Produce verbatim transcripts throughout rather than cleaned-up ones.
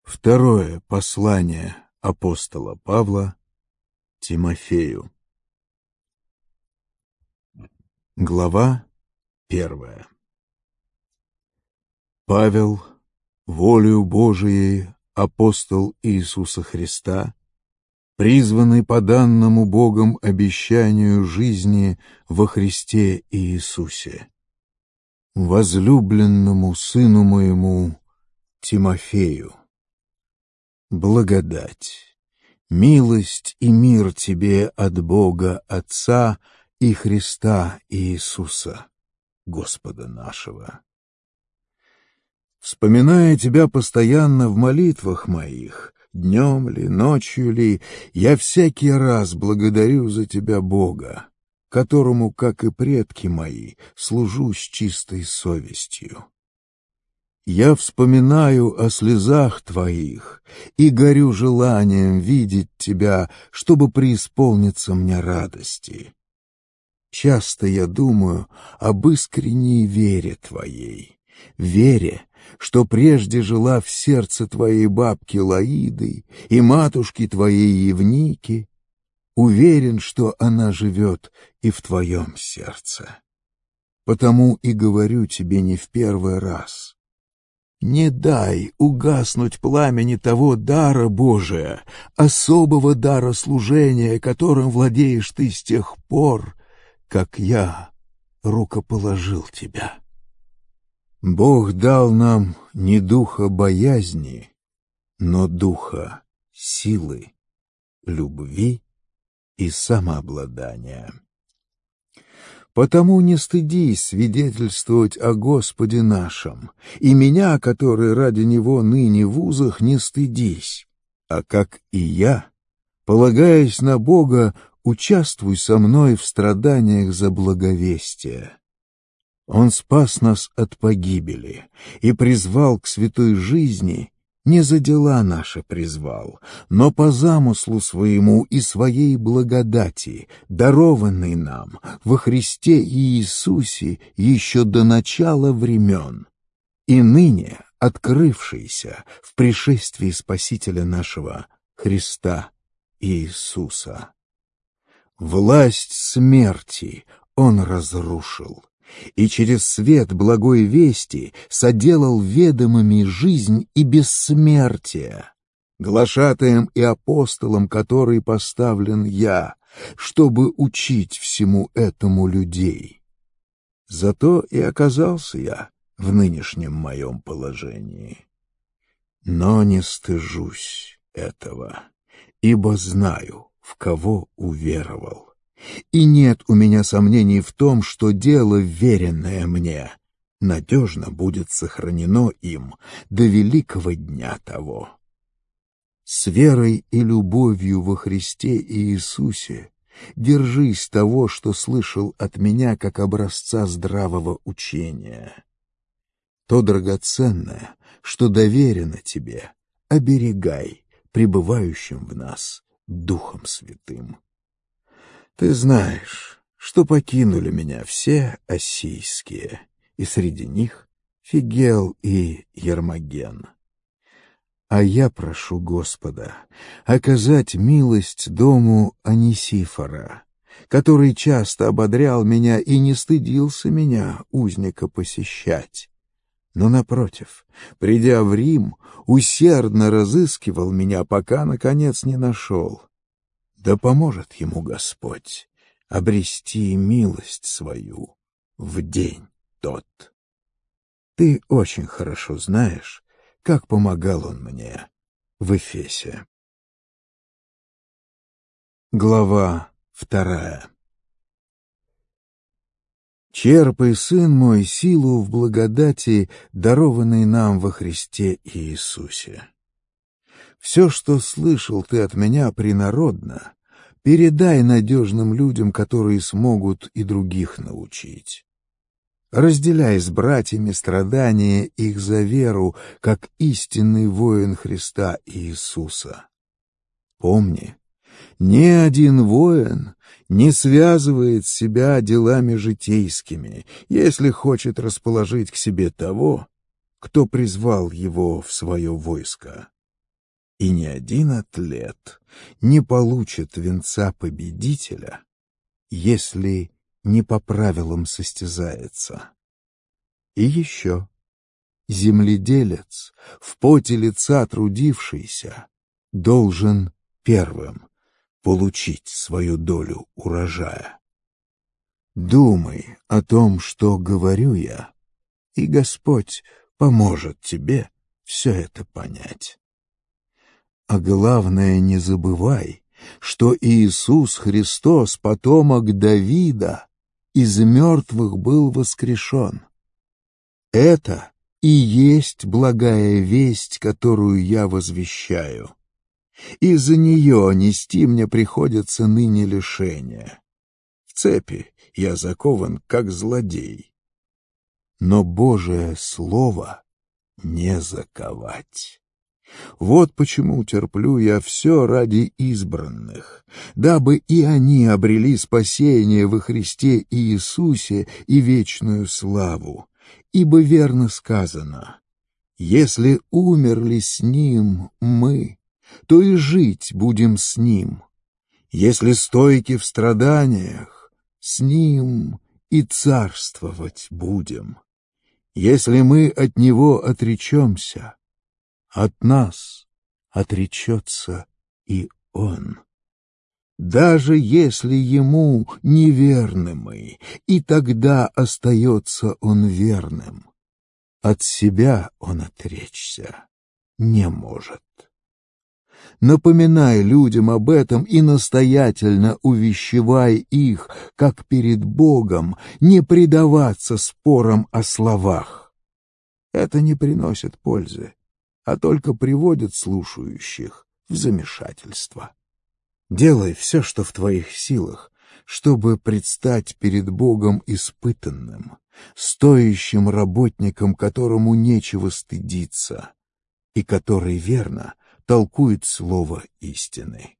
Второе послание апостола Павла Тимофею. Глава первая. Павел, волею Божией апостол Иисуса Христа, призванный по данному Богом обещанию жизни во Христе Иисусе, возлюбленному сыну моему Тимофею. Благодать, милость и мир тебе от Бога Отца и Христа Иисуса, Господа нашего. Вспоминая тебя постоянно в молитвах моих, днем ли, ночью ли, я всякий раз благодарю за тебя Бога, которому, как и предки мои, служу с чистой совестью. Я вспоминаю о слезах твоих и горю желанием видеть тебя, чтобы преисполниться мне радости. Часто я думаю об искренней вере твоей, вере, что прежде жила в сердце твоей бабки Лаиды и матушки твоей Евники, уверен, что она живет и в твоем сердце. Потому и говорю тебе не в первый раз: не дай угаснуть пламени того дара Божия, особого дара служения, которым владеешь ты с тех пор, как я рукоположил тебя. Бог дал нам не духа боязни, но духа силы, любви и самообладания. Потому не стыдись свидетельствовать о Господе нашем, и меня, который ради Него ныне в узах, не стыдись, а как и я, полагаясь на Бога, участвуй со мной в страданиях за благовестие. Он спас нас от погибели и призвал к святой жизни, не за дела наши призвал, но по замыслу своему и своей благодати, дарованной нам во Христе Иисусе еще до начала времен, и ныне открывшейся в пришествии Спасителя нашего Христа Иисуса. Власть смерти Он разрушил, и через свет благой вести соделал ведомыми жизнь и бессмертие, глашатаем и апостолом, который поставлен я, чтобы учить всему этому людей. Зато и оказался я в нынешнем моем положении. Но не стыжусь этого, ибо знаю, в кого уверовал. И нет у меня сомнений в том, что дело, веренное мне, надежно будет сохранено им до великого дня того. С верой и любовью во Христе Иисусе держись того, что слышал от меня как образца здравого учения. То драгоценное, что доверено тебе, оберегай пребывающим в нас Духом Святым. Ты знаешь, что покинули меня все ассийские, и среди них Фигел и Ермоген. А я прошу Господа оказать милость дому Онисифора, который часто ободрял меня и не стыдился меня, узника, посещать, но, напротив, придя в Рим, усердно разыскивал меня, пока, наконец, не нашел. Да поможет ему Господь обрести милость свою в день тот. Ты очень хорошо знаешь, как помогал он мне в Эфесе. Глава вторая. Черпай, сын мой, силу в благодати, дарованной нам во Христе Иисусе. Все, что слышал ты от меня принародно, передай надежным людям, которые смогут и других научить. Разделяй с братьями страдания их за веру, как истинный воин Христа Иисуса. Помни, ни один воин не связывает себя делами житейскими, если хочет расположить к себе того, кто призвал его в свое войско. и ни один атлет не получит венца победителя, если не по правилам состязается. И еще, земледелец, в поте лица трудившийся, должен первым получить свою долю урожая. Думай о том, что говорю я, и Господь поможет тебе все это понять. А главное, не забывай, что Иисус Христос, потомок Давида, из мертвых был воскрешен. Это и есть благая весть, которую я возвещаю. Из-за нее нести мне приходится ныне лишение. В цепи я закован, как злодей. Но Божие Слово не заковать. Вот почему терплю я все ради избранных, дабы и они обрели спасение во Христе Иисусе и вечную славу. Ибо верно сказано: если умерли с Ним мы, то и жить будем с Ним. Если стойки в страданиях, с Ним и царствовать будем. Если мы от Него отречемся, от нас отречется и Он. Даже если Ему неверны мы, и тогда остается Он верным, от себя Он отречься не может. Напоминай людям об этом и настоятельно увещевай их, как перед Богом, не предаваться спорам о словах. Это не приносит пользы, а только приводит слушающих в замешательство. Делай все, что в твоих силах, чтобы предстать перед Богом испытанным, стоящим работником, которому нечего стыдиться, и который верно толкует слово истины.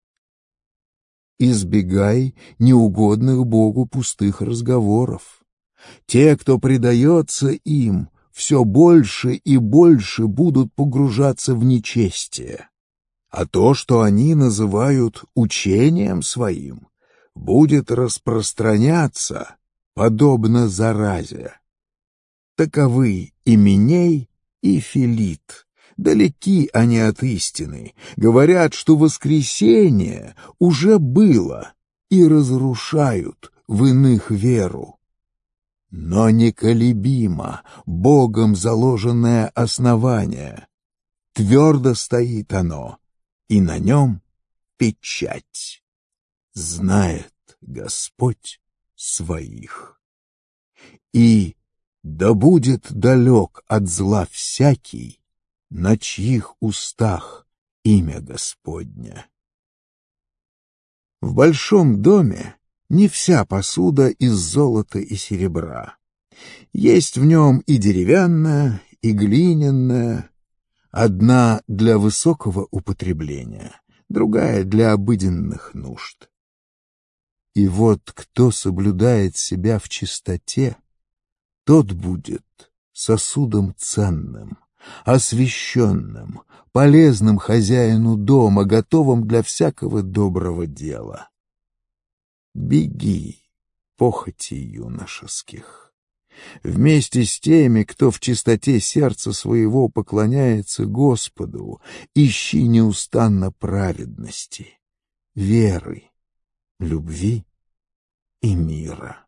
Избегай неугодных Богу пустых разговоров. Те, кто предается им, все больше и больше будут погружаться в нечестие. А то, что они называют учением своим, будет распространяться, подобно заразе. Таковы Именей и Филит. Далеки они от истины, говорят, что воскресение уже было, и разрушают в иных веру. Но неколебимо Богом заложенное основание, твердо стоит оно, и на нем печать. Знает Господь своих. И да будет далек от зла всякий, на чьих устах имя Господня. В большом доме не вся посуда из золота и серебра. Есть в нем и деревянная, и глиняная, одна для высокого употребления, другая для обыденных нужд. И вот кто соблюдает себя в чистоте, тот будет сосудом ценным, освященным, полезным хозяину дома, готовым для всякого доброго дела. Беги, похоти юношеских. Вместе с теми, кто в чистоте сердца своего поклоняется Господу, ищи неустанно праведности, веры, любви и мира.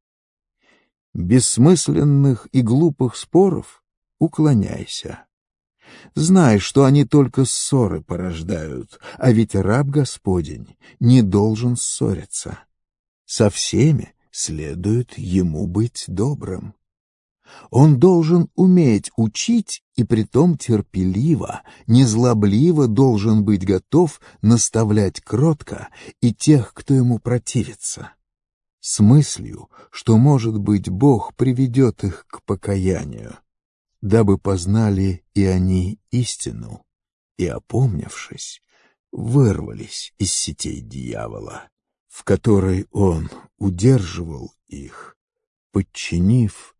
Бессмысленных и глупых споров уклоняйся. Знай, что они только ссоры порождают, а ведь раб Господень не должен ссориться. Со всеми следует ему быть добрым. Он должен уметь учить, и притом терпеливо, незлобливо должен быть готов наставлять кротко и тех, кто ему противится, с мыслью, что, может быть, Бог приведет их к покаянию, дабы познали и они истину, и, опомнившись, вырвались из сетей дьявола, в которой он удерживал их, подчинив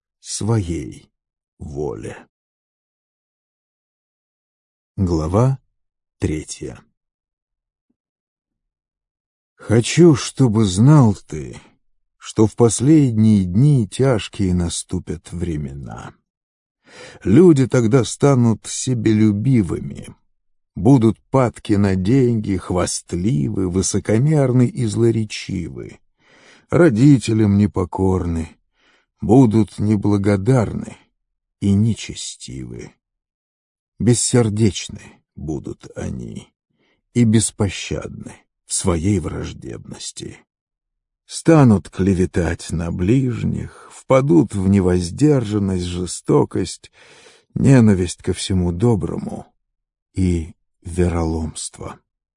своей воле. Глава третья. Хочу, чтобы знал ты, что в последние дни тяжкие наступят времена. Люди тогда станут себелюбивыми, будут падки на деньги, хвастливы, высокомерны и злоречивы, родителям непокорны, будут неблагодарны и нечестивы. Бессердечны будут они и беспощадны в своей враждебности. Станут клеветать на ближних, впадут в невоздержанность, жестокость, ненависть ко всему доброму и вероломство.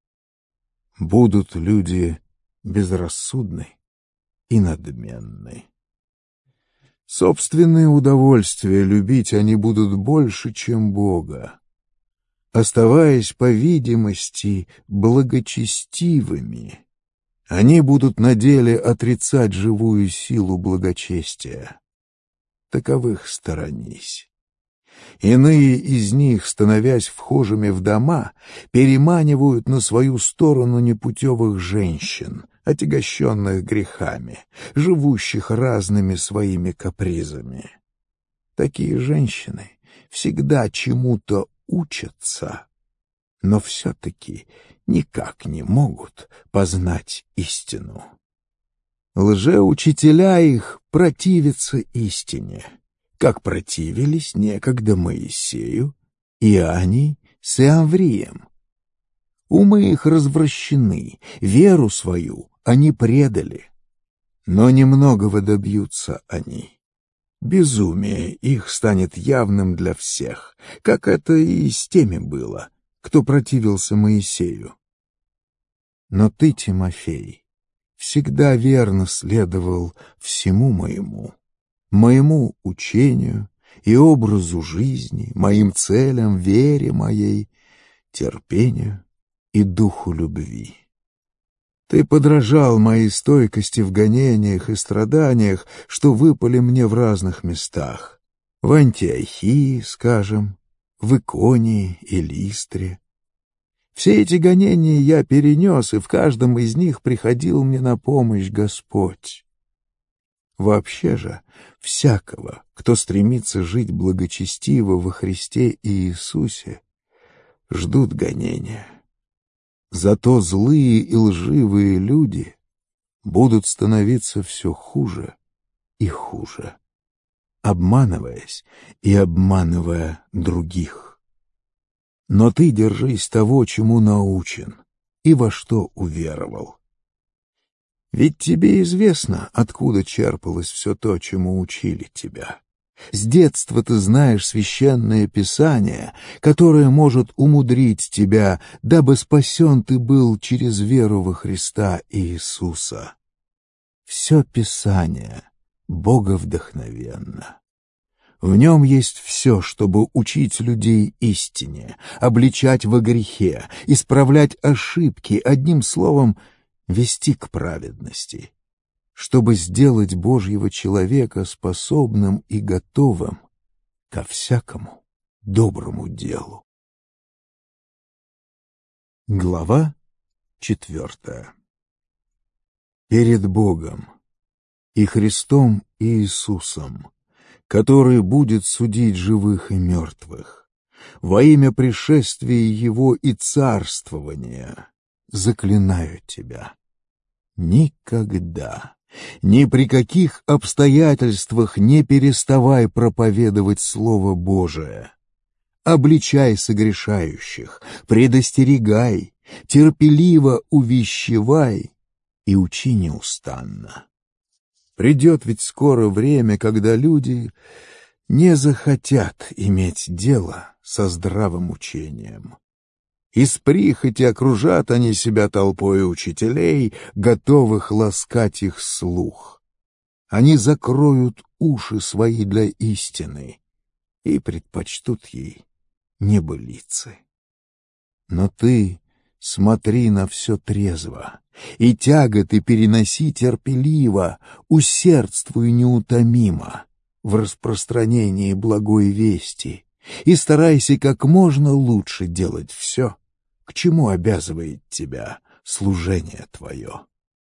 Будут люди безрассудны и надменны. Собственные удовольствия любить они будут больше, чем Бога. Оставаясь, по видимости, благочестивыми, они будут на деле отрицать живую силу благочестия. Таковых сторонись. Иные из них, становясь вхожими в дома, переманивают на свою сторону непутевых женщин, отягощенных грехами, живущих разными своими капризами. Такие женщины всегда чему-то учатся, но все-таки никак не могут познать истину. Лжеучителя их противятся истине, как противились некогда Моисею, Иоанне с Иамврием. Умы их развращены, веру свою они предали, но немногого добьются они. Безумие их станет явным для всех, как это и с теми было, кто противился Моисею. Но ты, Тимофей, всегда верно следовал всему моему, моему учению и образу жизни, моим целям, вере моей, терпению и духу любви. Ты подражал моей стойкости в гонениях и страданиях, что выпали мне в разных местах. В Антиохии, скажем, в Иконии и Листре. Все эти гонения я перенес, и в каждом из них приходил мне на помощь Господь. Вообще же, всякого, кто стремится жить благочестиво во Христе Иисусе, ждут гонения. Зато злые и лживые люди будут становиться все хуже и хуже, обманываясь и обманывая других. Но ты держись того, чему научен и во что уверовал. Ведь тебе известно, откуда черпалось все то, чему учили тебя. С детства ты знаешь священное Писание, которое может умудрить тебя, дабы спасен ты был через веру во Христа Иисуса. Все Писание боговдохновенно. В нем есть все, чтобы учить людей истине, обличать во грехе, исправлять ошибки, одним словом, вести к праведности, чтобы сделать Божьего человека способным и готовым ко всякому доброму делу. Глава четвертая. Перед Богом и Христом Иисусом, который будет судить живых и мертвых, во имя пришествия Его и царствования, заклинаю тебя, никогда, ни при каких обстоятельствах не переставай проповедовать Слово Божие. Обличай согрешающих, предостерегай, терпеливо увещевай и учи неустанно. Придет ведь скоро время, когда люди не захотят иметь дело со здравым учением. Из прихоти окружат они себя толпой учителей, готовых ласкать их слух. Они закроют уши свои для истины и предпочтут ей небылицы. Но ты смотри на все трезво, и тяготы переноси терпеливо, усердствуй неутомимо в распространении благой вести, и старайся как можно лучше делать все, к чему обязывает тебя служение твое?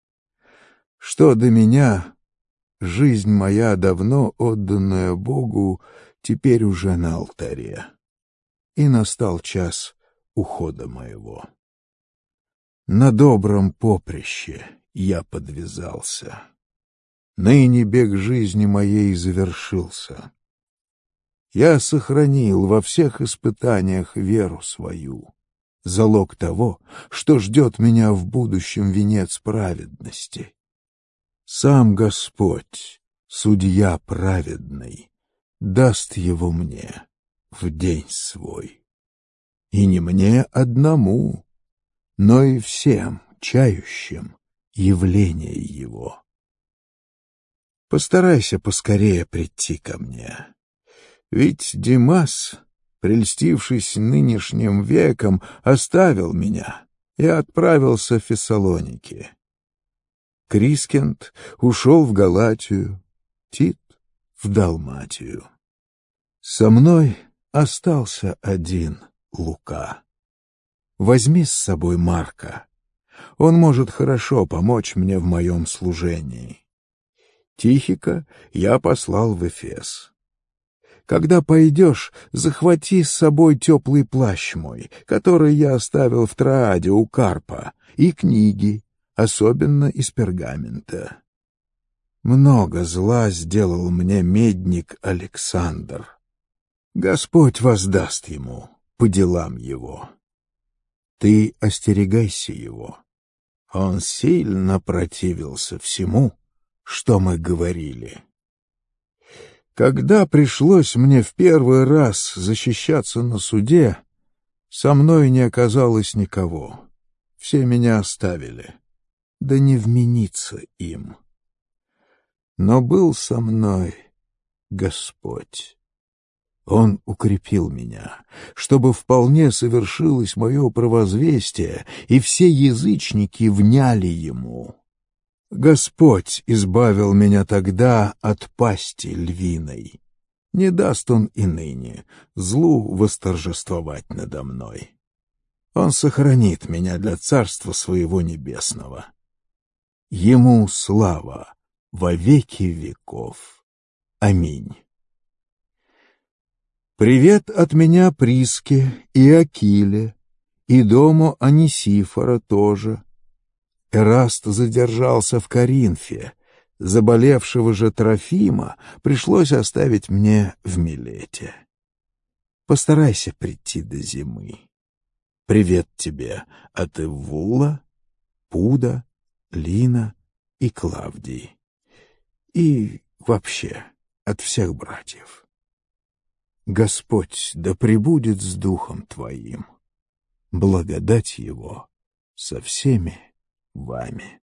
Что до меня, жизнь моя, давно отданная Богу, теперь уже на алтаре, и настал час ухода моего. На добром поприще я подвязался. Ныне бег жизни моей завершился. Я сохранил во всех испытаниях веру свою, залог того, что ждет меня в будущем венец праведности. Сам Господь, судья праведный, даст его мне в день свой. И не мне одному, но и всем чающим явление его. Постарайся поскорее прийти ко мне. Ведь Димас, прельстившись нынешним веком, оставил меня и отправился в Фессалоники. Крискент ушел в Галатию, Тит — в Далматию. Со мной остался один Лука. Возьми с собой Марка. Он может хорошо помочь мне в моем служении. Тихика я послал в Эфес. Когда пойдешь, захвати с собой теплый плащ мой, который я оставил в Трааде у Карпа, и книги, особенно из пергамента. Много зла сделал мне медник Александр. Господь воздаст ему по делам его. Ты остерегайся его. Он сильно противился всему, что мы говорили. Когда пришлось мне в первый раз защищаться на суде, со мной не оказалось никого. Все меня оставили, да не вмениться им. Но был со мной Господь. Он укрепил меня, чтобы вполне совершилось мое провозвестие, и все язычники вняли ему. Господь избавил меня тогда от пасти львиной. Не даст он и ныне злу восторжествовать надо мной. Он сохранит меня для царства своего небесного. Ему слава во веки веков. Аминь. Привет от меня Приске и Акиле, и дому Анисифора тоже. Эраст задержался в Коринфе. Заболевшего же Трофима пришлось оставить мне в Милете. Постарайся прийти до зимы. Привет тебе от Эввула, Пуда, Лина и Клавдии. И вообще от всех братьев. Господь да пребудет с духом твоим. Благодать его со всеми вами.